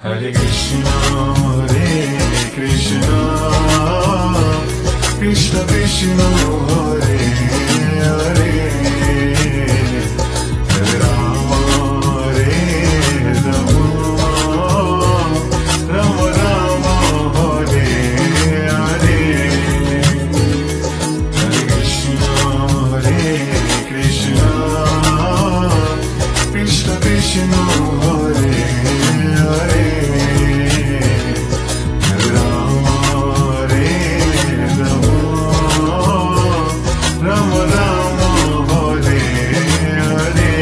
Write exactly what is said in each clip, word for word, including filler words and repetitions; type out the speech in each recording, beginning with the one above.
Hare Krishna, Hare Krishna, Krishna Krishna, Hare Hare, Hare Rama, Hare Rama, Rama Rama, Hare Hare, Hare Krishna, Hare Krishna, Krishna Krishna, Hare Hare, Hare Rama, Hare Rama, Rama Rama, Hare Hare.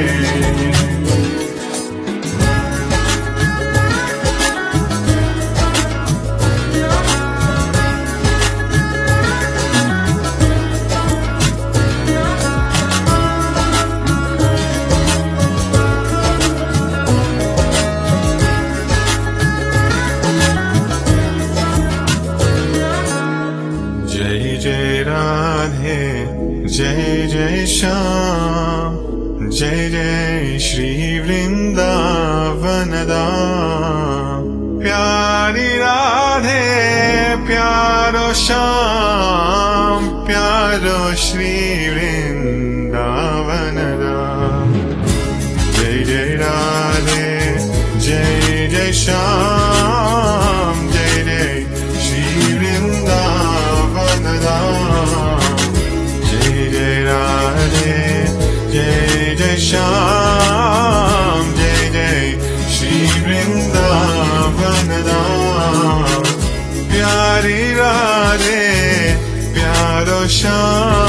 जय जय राधे, जय जय श्याम, जय जय श्री वृंदावन धाम। प्यारी राधे प्यारो श्याम, प्यारो श्री वृंदावन धाम। जय जय राधे, जय जय श्याम, जय जय श्री वृंदावन धाम। जय जय राधे, जय जय श्याम, जय जय श्री वृंदावन धाम। प्यारी राधे प्यारो श्याम,